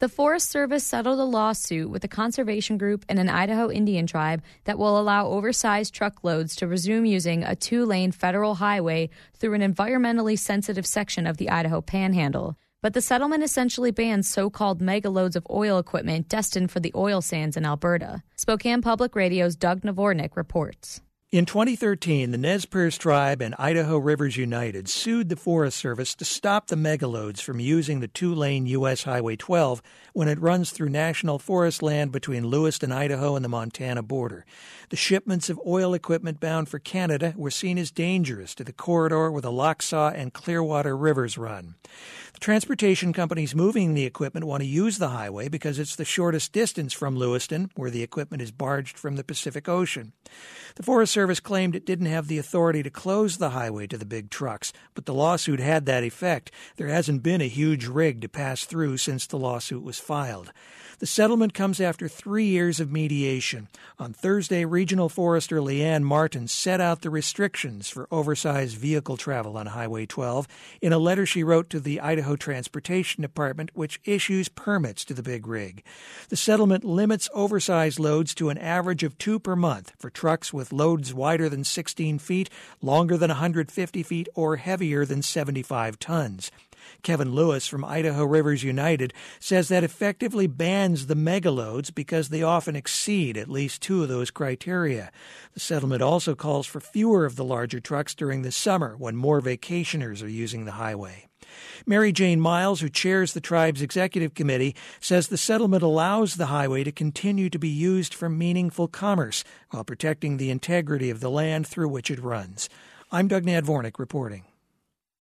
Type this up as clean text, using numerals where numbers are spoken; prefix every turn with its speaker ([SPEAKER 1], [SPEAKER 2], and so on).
[SPEAKER 1] The Forest Service settled a lawsuit with a conservation group and an Idaho Indian tribe that will allow oversized truckloads to resume using a 2-lane federal highway through an environmentally sensitive section of the Idaho Panhandle. But the settlement essentially bans so-called megaloads of oil equipment destined for the oil sands in Alberta. Spokane Public Radio's Doug Navornik reports.
[SPEAKER 2] In 2013, the Nez Perce Tribe and Idaho Rivers United sued the Forest Service to stop the megaloads from using the 2-lane U.S. Highway 12 when it runs through national forest land between Lewiston, Idaho, and the Montana border. The shipments of oil equipment bound for Canada were seen as dangerous to the corridor where the Lochsaw and Clearwater rivers run. The transportation companies moving the equipment want to use the highway because it's the shortest distance from Lewiston, where the equipment is barged from the Pacific Ocean. The Forest Service claimed it didn't have the authority to close the highway to the big trucks, but the lawsuit had that effect. There hasn't been a huge rig to pass through since the lawsuit was filed. The settlement comes after 3 years of mediation. On Thursday, Regional Forester Leanne Martin set out the restrictions for oversized vehicle travel on Highway 12 in a letter she wrote to the Idaho Transportation Department, which issues permits to the big rig. The settlement limits oversized loads to an average of 2 per month for trucks with loads wider than 16 feet, longer than 150 feet, or heavier than 75 tons. Kevin Lewis from Idaho Rivers United says that effectively bans the megaloads because they often exceed at least 2 of those criteria. The settlement also calls for fewer of the larger trucks during the summer when more vacationers are using the highway. Mary Jane Miles, who chairs the tribe's executive committee, says the settlement allows the highway to continue to be used for meaningful commerce while protecting the integrity of the land through which it runs. I'm Doug Nadvornik reporting.